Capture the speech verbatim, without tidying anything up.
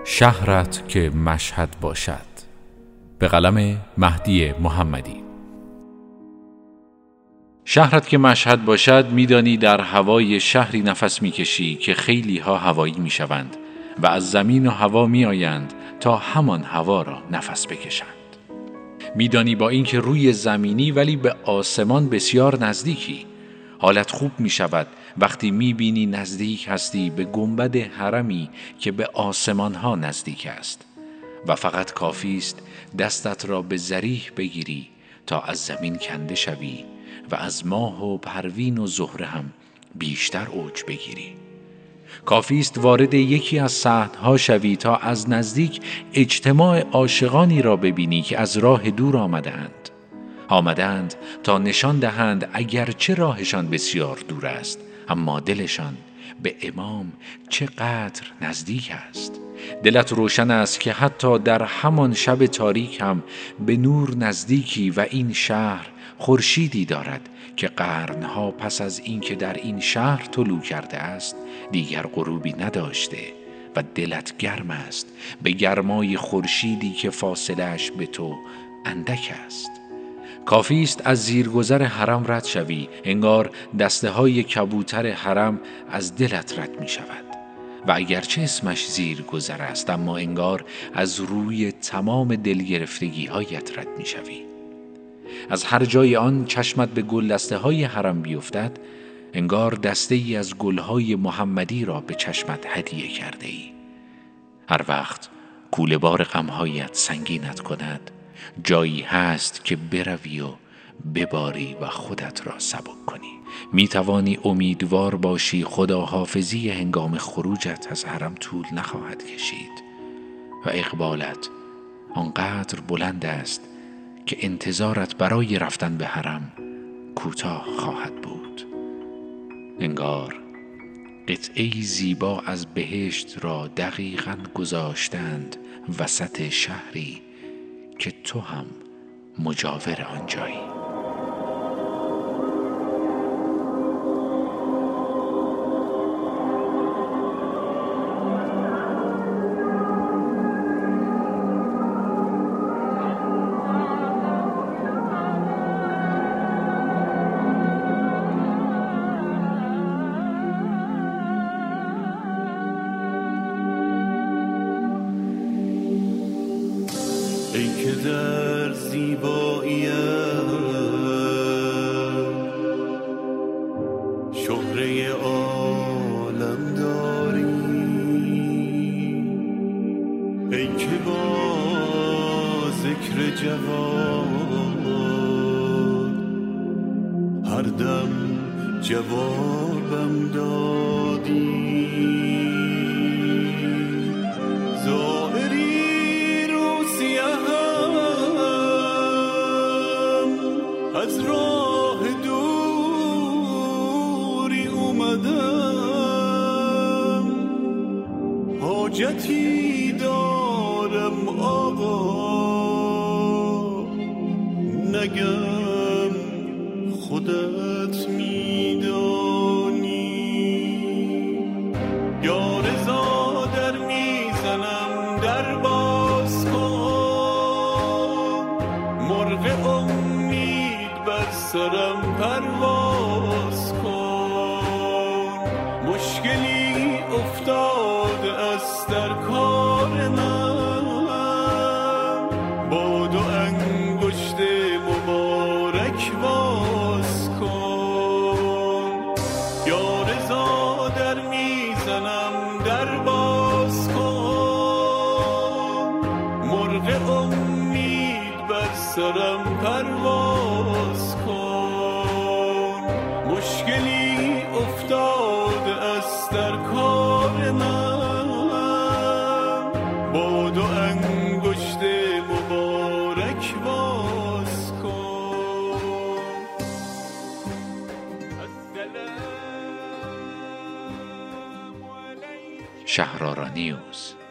شهرت که مشهد باشد، به قلم مهدی محمدی. شهرت که مشهد باشد، میدانی در هوای شهری نفس میکشی که خیلی ها هوایی میشوند و از زمین و هوا میآیند تا همان هوا را نفس بکشند. میدانی با اینکه روی زمینی ولی به آسمان بسیار نزدیکی. حالت خوب می شود وقتی می بینی نزدیک هستی به گنبد حرمی که به آسمان ها نزدیک است و فقط کافی است دستت را به ذریح بگیری تا از زمین کنده شوی و از ماه و پروین و زهره هم بیشتر اوج بگیری. کافی است وارد یکی از صحن‌ها شوی تا از نزدیک اجتماع عاشقانی را ببینی که از راه دور آمده‌اند. آمدند تا نشان دهند اگرچه راهشان بسیار دور است، اما دلشان به امام چقدر نزدیک است. دلت روشن است که حتی در همان شب تاریک هم به نور نزدیکی و این شهر خورشیدی دارد که قرنها پس از اینکه در این شهر طلوع کرده است دیگر غروبی نداشته و دلت گرم است به گرمای خورشیدی که فاصله‌اش به تو اندک است. کافی است از زیرگذر حرم رد شوی، انگار دسته های کبوتر حرم از دلت رد می شود و اگرچه اسمش زیرگذر است اما انگار از روی تمام دلگرفتگی هایت رد می شوی. از هر جای آن چشمت به گل دسته های حرم بیفتد انگار دسته ای از گلهای محمدی را به چشمت هدیه کرده ای. هر وقت کوله بار غمهایت سنگینت کند جایی هست که بروی و بباری و خودت را سبک کنی. می توانی امیدوار باشی خداحافظی هنگام خروجت از حرم طول نخواهد کشید و اقبالت آنقدر بلند است که انتظارت برای رفتن به حرم کوتاه خواهد بود. انگار قطعه‌ای زیبا از بهشت را دقیقاً گذاشتند وسط شهری که تو هم مجاور آنجایی. ای که در زیباییم شهره عالم داری، ای که با ذکر جواب هر دم جوابم دادی. از راه دوری اومدم، حاجتی دارم آقا، نگم خودت میدانی. یا رضا در میزنم در باز کن، مرغ امید بر سرم پرواز کن. مشکلی افتاده است در کار من، با دو انگشت مبارک باز کن. یا رضا در میزنم در باز کن، مرغ امید بر سرم پرواز کن. مشکلی افتاده است در کار من، با دو انگشت مبارک باز کن. شهرآرا نیوز.